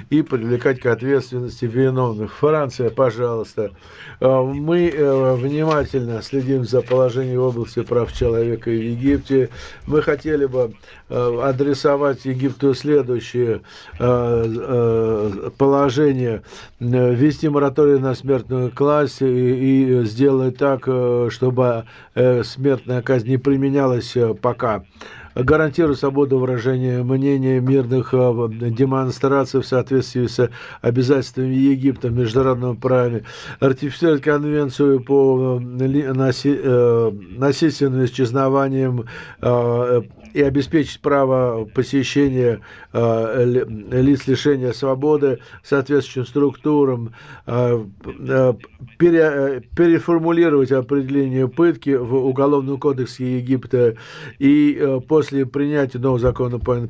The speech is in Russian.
и привлекать к ответственности виновных. Франция, пожалуйста. Мы внимательно следим за положением в области прав человека в Египте. Мы хотели бы адресовать Египту следующее положение: ввести мораторий на смертную казнь и сделать так, чтобы смертная казнь не применялась пока. Гарантирует свободу выражения мнения, мирных демонстраций в соответствии с обязательствами Египта в международном праве, ратифицирует конвенцию по насильственным исчезновениям и обеспечить право посещения лиц лишения свободы соответствующим структурам, переформулировать определение пытки в Уголовном кодексе Египта и после принятия нового закона по